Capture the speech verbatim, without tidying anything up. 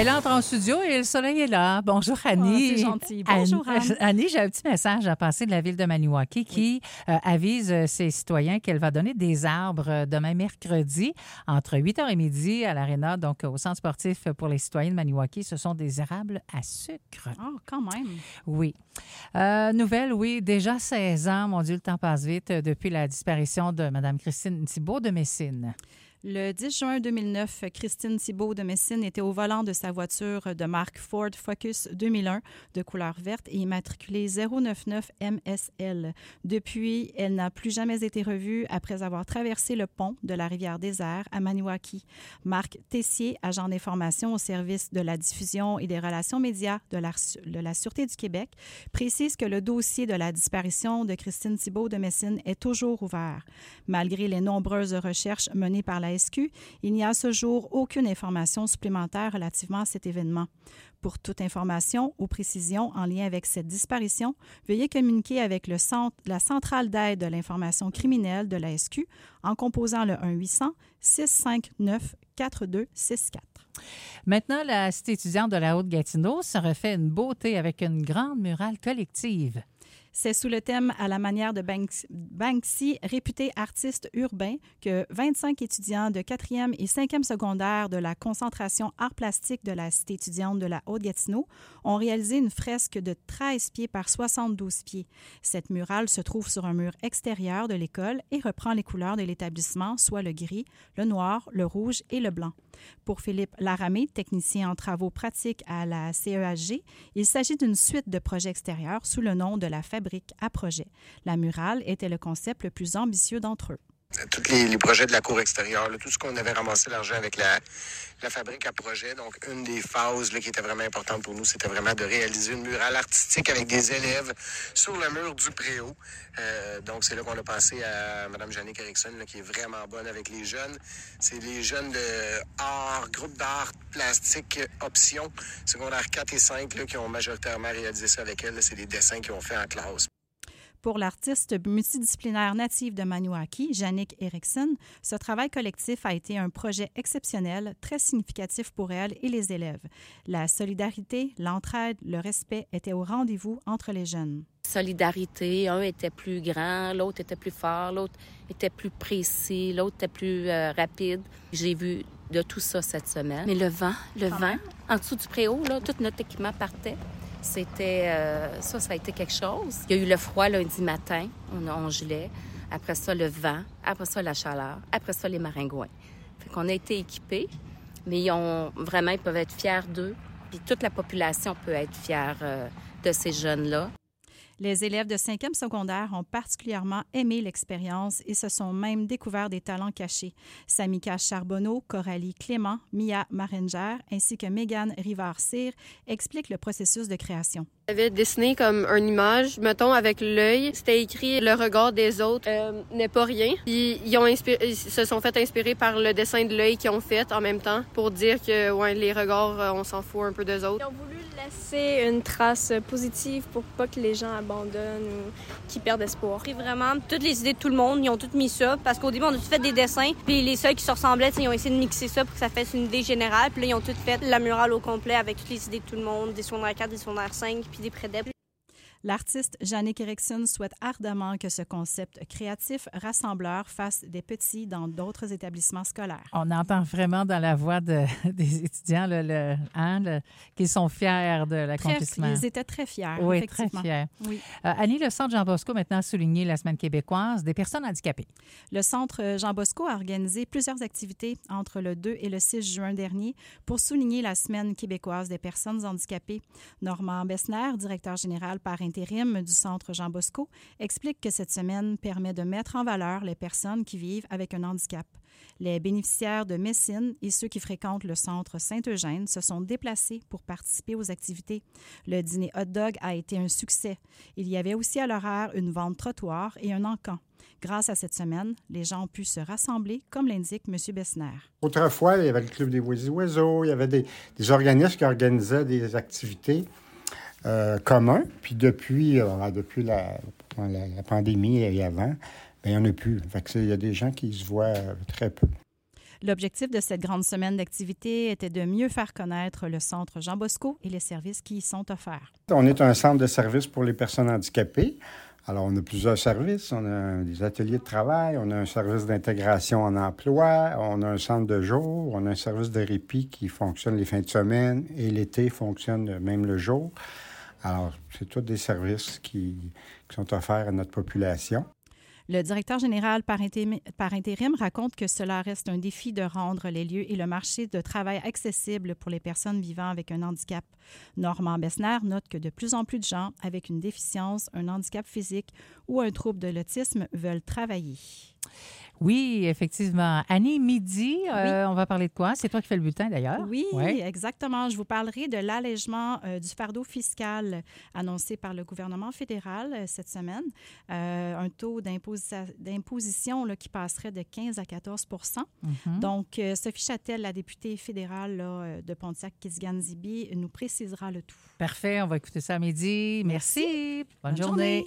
Elle entre en studio et le soleil est là. Bonjour, Annie. Oh, c'est gentil. Bonjour, Anne. Anne. Annie, j'ai un petit message à passer de la ville de Maniwaki qui oui. euh, avise euh, ses citoyens qu'elle va donner des arbres euh, demain mercredi entre huit heures et midi à l'Arena, donc au centre sportif pour les citoyens de Maniwaki. Ce sont des érables à sucre. Oh, quand même. Oui. Euh, nouvelle, oui, déjà seize ans. Mon Dieu, le temps passe vite euh, depuis la disparition de Mme Christine Thibault de Messine. Le dix juin deux mille neuf, Christine Thibault de Messine était au volant de sa voiture de marque Ford Focus deux mille un de couleur verte et immatriculée zéro neuf neuf M S L. Depuis, elle n'a plus jamais été revue après avoir traversé le pont de la rivière Désert à Maniwaki. Marc Tessier, agent d'information au service de la diffusion et des relations médias de la, de la Sûreté du Québec, précise que le dossier de la disparition de Christine Thibault de Messine est toujours ouvert. Malgré les nombreuses recherches menées par la S Q, il n'y a à ce jour aucune information supplémentaire relativement à cet événement. Pour toute information ou précision en lien avec cette disparition, veuillez communiquer avec le centre, la centrale d'aide de l'information criminelle de la S Q en composant le un huit cents six cent cinquante-neuf quarante-deux soixante-quatre. Maintenant, la cité étudiante de la Haute-Gatineau se refait une beauté avec une grande murale collective. C'est sous le thème « À la manière de Banksy, Banksy, réputé artiste urbain » que vingt-cinq étudiants de quatrième et cinquième secondaire de la concentration art plastique de la cité étudiante de la Haute-Gatineau ont réalisé une fresque de treize pieds par soixante-douze pieds. Cette murale se trouve sur un mur extérieur de l'école et reprend les couleurs de l'établissement, soit le gris, le noir, le rouge et le blanc. Pour Philippe Laramé, technicien en travaux pratiques à la C E H G, il s'agit d'une suite de projets extérieurs sous le nom de la Fabrique à projet. La murale était le concept le plus ambitieux d'entre eux. Tous les, les projets de la cour extérieure, là, tout ce qu'on avait ramassé l'argent avec la, la fabrique à projet. Donc, une des phases là, qui était vraiment importante pour nous, c'était vraiment de réaliser une murale artistique avec des élèves sur le mur du préau. Euh, donc, c'est là qu'on a passé à Mme Jannick Erickson, là, qui est vraiment bonne avec les jeunes. C'est les jeunes de art, groupe d'art plastique option, secondaire quatre et cinq, là, qui ont majoritairement réalisé ça avec elle. Là, c'est des dessins qu'ils ont fait en classe. Pour l'artiste multidisciplinaire native de Maniwaki, Jannick Erickson, ce travail collectif a été un projet exceptionnel, très significatif pour elle et les élèves. La solidarité, l'entraide, le respect étaient au rendez-vous entre les jeunes. Solidarité, un était plus grand, l'autre était plus fort, l'autre était plus précis, l'autre était plus euh, rapide. J'ai vu de tout ça cette semaine. Mais le vent, le Quand vent, même. En dessous du préau, là, tout notre équipement partait. C'était, euh, ça, ça a été quelque chose. Il y a eu le froid lundi matin, on, on gelait. Après ça, le vent. Après ça, la chaleur. Après ça, les maringouins. Fait qu'on a été équipés, mais ils ont, vraiment, ils peuvent être fiers d'eux. Puis toute la population peut être fière euh, de ces jeunes-là. Les élèves de cinquième secondaire ont particulièrement aimé l'expérience et se sont même découverts des talents cachés. Samika Charbonneau, Coralie Clément, Mia Maringer ainsi que Mégane Rivard-Cyr expliquent le processus de création. J'avais dessiné comme une image, mettons avec l'œil. C'était écrit « Le regard des autres euh, n'est pas rien ». Puis ils, ont inspiré, ils se sont fait inspirer par le dessin de l'œil qu'ils ont fait en même temps pour dire que ouais, les regards, on s'en fout un peu d'eux autres. Ils ont voulu laisser une trace positive pour pas que les gens abandonnent ou qu'ils perdent espoir. Et vraiment, toutes les idées de tout le monde, ils ont toutes mis ça parce qu'au début, on a tout fait des dessins. Puis les seuls qui se ressemblaient, ils ont essayé de mixer ça pour que ça fasse une idée générale. Puis là, ils ont tout fait la murale au complet avec toutes les idées de tout le monde, des secondaires quatre, des secondaires cinq. Puis des prédèbres. L'artiste Jannick Erickson souhaite ardemment que ce concept créatif rassembleur fasse des petits dans d'autres établissements scolaires. On entend vraiment dans la voix de, des étudiants le, le, hein, le, qu'ils sont fiers de l'accomplissement. Très, ils étaient très fiers, oui, effectivement. très fiers. Oui. Euh, Annie, le Centre Jean Bosco maintenant a souligné la Semaine québécoise des personnes handicapées. Le Centre Jean Bosco a organisé plusieurs activités entre le deux et le six juin dernier pour souligner la Semaine québécoise des personnes handicapées. Normand Bessner, directeur général par intérim du Centre Jean Bosco, explique que cette semaine permet de mettre en valeur les personnes qui vivent avec un handicap. Les bénéficiaires de Messine et ceux qui fréquentent le Centre Saint-Eugène se sont déplacés pour participer aux activités. Le dîner hot-dog a été un succès. Il y avait aussi à l'horaire une vente trottoir et un encan. Grâce à cette semaine, les gens ont pu se rassembler, comme l'indique M. Bessner. Autrefois, il y avait le Club des Oiseaux, il y avait des, des organismes qui organisaient des activités Euh, commun. Puis depuis, euh, depuis la, la, la pandémie et avant, bien, il n'y en a plus. Fait que il y a des gens qui se voient euh, très peu. L'objectif de cette grande semaine d'activité était de mieux faire connaître le Centre Jean Bosco et les services qui y sont offerts. On est un centre de services pour les personnes handicapées. Alors, on a plusieurs services. On a des ateliers de travail, on a un service d'intégration en emploi, on a un centre de jour, on a un service de répit qui fonctionne les fins de semaine et l'été fonctionne même le jour. Alors, c'est tous des services qui, qui sont offerts à notre population. Le directeur général par intérim, par intérim raconte que cela reste un défi de rendre les lieux et le marché de travail accessibles pour les personnes vivant avec un handicap. Normand Bessner note que de plus en plus de gens avec une déficience, un handicap physique ou un trouble de l'autisme veulent travailler. Oui, effectivement. Annie, midi, euh, oui. On va parler de quoi? C'est toi qui fais le bulletin, d'ailleurs. Oui, ouais. Exactement. Je vous parlerai de l'allègement euh, du fardeau fiscal annoncé par le gouvernement fédéral euh, cette semaine. Euh, un taux d'imposi- d'imposition là, qui passerait de quinze à quatorze pour cent. Mm-hmm. Donc, euh, Sophie Châtel, la députée fédérale là, de Pontiac-Kisganzibi, nous précisera le tout. Parfait. On va écouter ça à midi. Merci. Merci. Bonne, Bonne journée. journée.